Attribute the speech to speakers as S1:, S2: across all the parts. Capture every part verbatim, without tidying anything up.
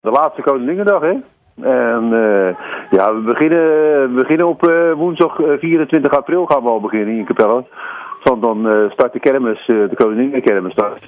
S1: De laatste Koninginnedag, hè? En uh, ja, we beginnen, we beginnen op uh, woensdag vierentwintig april gaan we al beginnen in Capelle. Want dan uh, start de kermis, uh, de Koninginnenkermis start.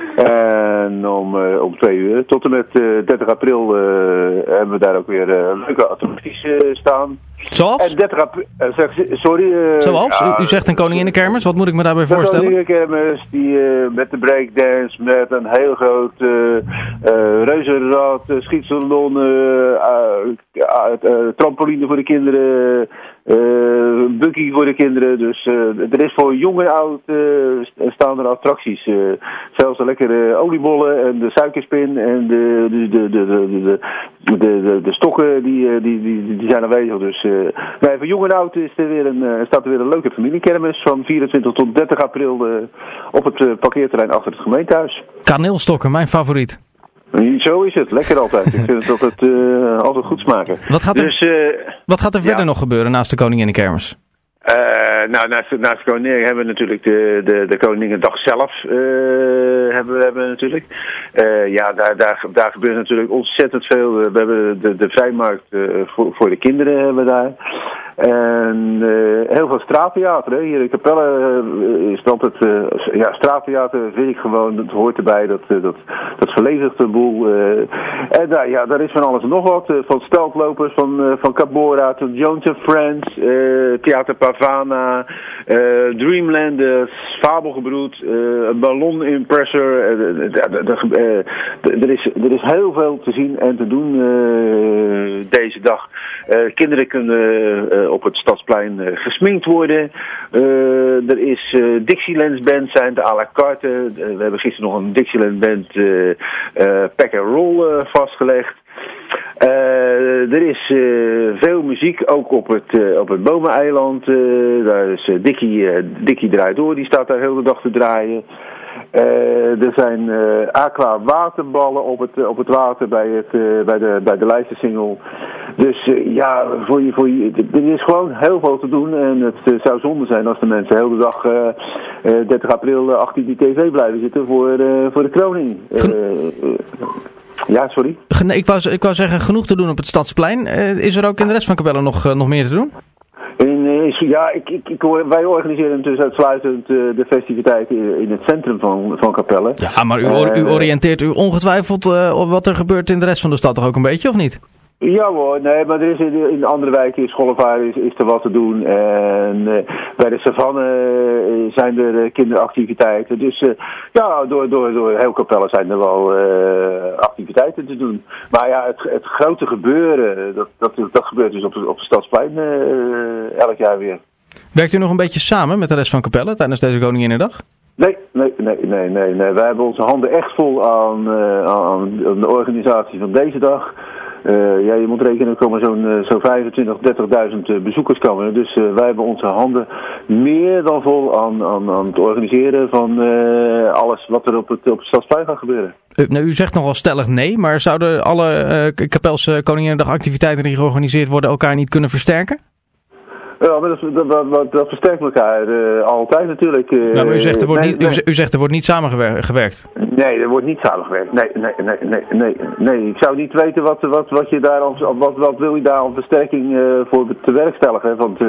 S1: En om, uh, om twee uur tot en met uh, dertig april uh, hebben we daar ook weer uh, leuke attracties uh, staan.
S2: Zoals?
S1: En dertig april, uh, zeg, sorry. Uh,
S2: Zoals?
S1: Ja,
S2: u, u zegt een Koninginnenkermis, wat moet ik me daarbij voorstellen?
S1: De Koninginnenkermis die uh, met de breakdance, met een heel groot uh, uh, reuzenrad, uh, schietsalon, uh, uh, uh, uh, trampoline voor de kinderen, uh, buggy voor de kinderen. Dus uh, er is voor jong en oud uh, staan er attracties. Uh, zelfs de lekkere oliebollen en de suikerspin en de, de, de, de, de, de, de, de, de stokken die, die, die, die zijn aanwezig. Dus uh, nee, voor jong en oud is er weer een, uh, staat er weer een leuke familiekermis van vierentwintig tot dertig april uh, op het uh, parkeerterrein achter het gemeentehuis.
S2: Kaneelstokken, mijn favoriet.
S1: Zo is het, lekker altijd. Ik vind het altijd, uh, altijd goed smaken.
S2: Wat gaat er,
S1: dus, uh,
S2: wat gaat er verder
S1: ja.
S2: nog gebeuren naast de Koninginnenkermis?
S1: Uh, nou, naast, naast de Koningin hebben we natuurlijk de, de, de Koninginnedag zelf. Uh, hebben, we, hebben we natuurlijk. Uh, ja, daar, daar, daar gebeurt natuurlijk ontzettend veel. We hebben de, de vrijmarkt uh, voor, voor de kinderen hebben we daar. En uh, heel veel straattheater. Hè. Hier in Capelle uh, is het altijd... Uh, ja, straattheater vind ik gewoon, dat hoort erbij. Dat, uh, dat, dat verlevendigt de boel. Uh, en daar, ja, daar is van alles en nog wat. Uh, van steltlopers, van, uh, van Cabora tot Jones and Friends, uh, Theater Pavana, uh, Dreamlanders, Fabelgebroed, uh, een ballonimpressor. Uh, uh, er, is, er is heel veel te zien en te doen uh, deze dag. Uh, kinderen kunnen uh, op het Stadsplein uh, gesminkt worden. Uh, er is uh, Dixieland Band zijn de à la carte. Uh, we hebben gisteren nog een Dixieland Band uh, uh, pack and roll uh, vastgelegd. Uh, er is uh, veel muziek, ook op het, uh, op het Bomeneiland. Uh, daar is uh, Dickie, uh, Dickie draait door, die staat daar heel de dag te draaien. Uh, er zijn uh, aqua waterballen op het, op het water bij, het, uh, bij de, bij de Leidsersingel. Dus uh, ja, voor je, voor je, er is gewoon heel veel te doen. En het uh, zou zonde zijn als de mensen de hele dag uh, uh, dertig april uh, achter die tv blijven zitten voor, uh, voor de kroning. Uh, uh, ja, sorry?
S2: Nee, ik, wou, ik wou zeggen, genoeg te doen op het Stadsplein. Uh, is er ook in de rest van Capelle nog, uh, nog meer te doen?
S1: In, ja, ik, ik, ik, wij organiseren dus uitsluitend uh, de festiviteiten in, in het centrum van, van Capelle.
S2: Ja, maar u, or, u oriënteert u ongetwijfeld uh, wat er gebeurt in de rest van de stad toch ook een beetje, of niet?
S1: Ja hoor, nee, maar er is in, in andere wijken, in Schollevaar is, is er wat te doen. En uh, bij de Savanne uh, zijn er uh, kinderactiviteiten. Dus uh, ja, door, door, door heel Capelle zijn er wel uh, activiteiten te doen. Maar ja, het, het grote gebeuren, dat, dat, dat gebeurt dus op, op het Stadsplein uh, elk jaar weer.
S2: Werkt u nog een beetje samen met de rest van Capelle tijdens deze Koninginnedag?
S1: Nee, nee, nee, nee, nee, nee. Wij hebben onze handen echt vol aan, uh, aan de organisatie van deze dag. Uh, ja, je moet rekenen, er komen zo'n uh, zo'n vijfentwintig, dertigduizend uh, bezoekers komen. Dus uh, wij hebben onze handen meer dan vol aan, aan, aan het organiseren van uh, alles wat er op het, op het Stadsplein gaat gebeuren.
S2: U, nou, u zegt nogal stellig nee, maar zouden alle uh, Capelse Koninginnedag activiteiten die georganiseerd worden elkaar niet kunnen versterken?
S1: Ja, maar dat, dat, dat, dat versterkt elkaar uh, altijd natuurlijk. Uh,
S2: nou, maar u zegt er wordt
S1: nee,
S2: niet,
S1: nee.
S2: u, u zegt er wordt niet samengewerkt.
S1: Nee, er wordt niet samengewerkt. Nee, nee, nee, nee, nee, nee. Ik zou niet weten wat, wat, wat je daar als, wat, wat wil je daar aan versterking uh, voor te werkstelligen. Want uh,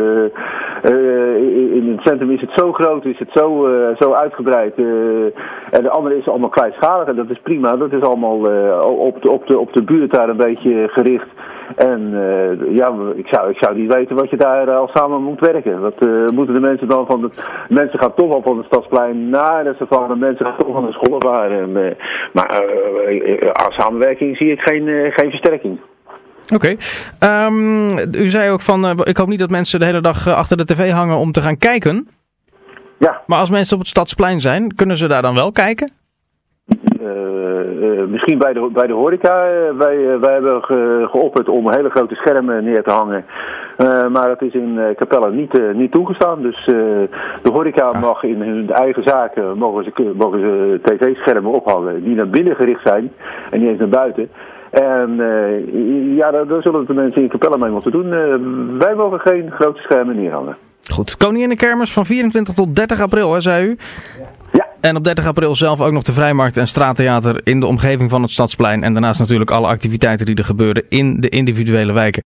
S1: uh, in het centrum is het zo groot, is het zo, uh, zo uitgebreid. Uh, en de andere is allemaal kleinschalig en dat is prima. Dat is allemaal uh, op, de, op, de, op de buurt daar een beetje gericht. En uh, ja, ik zou, ik zou niet weten wat je daar uh, al samen moet werken. Wat uh, moeten de mensen dan van de... Mensen gaan toch al van het Stadsplein naar de Savanne. Mensen gaan toch van de scholen en, uh, maar uh, uh, aan samenwerking zie ik geen, uh, geen versterking.
S2: Oké. Okay. Um, u zei ook van... Uh, ik hoop niet dat mensen de hele dag uh, achter de tv hangen om te gaan kijken.
S1: Ja.
S2: Maar als mensen op het Stadsplein zijn, kunnen ze daar dan wel kijken?
S1: Uh, uh, misschien bij de, bij de horeca. Uh, wij, uh, wij hebben ge, geopperd om hele grote schermen neer te hangen. Uh, maar dat is in uh, Capelle niet, uh, niet toegestaan. Dus uh, de horeca
S2: ah. mag
S1: in hun eigen zaken mogen ze, mogen ze tv-schermen ophangen die naar binnen gericht zijn en niet eens naar buiten. En uh, ja, daar, daar zullen de mensen in Capelle mee moeten doen. Uh, wij mogen geen grote schermen neerhangen.
S2: Goed. Koninginnenkermis van vierentwintig tot dertig april, hè, zei u?
S1: Ja.
S2: En op dertig april zelf ook nog de Vrijmarkt en Straattheater in de omgeving van het Stadsplein. En daarnaast natuurlijk alle activiteiten die er gebeuren in de individuele wijken.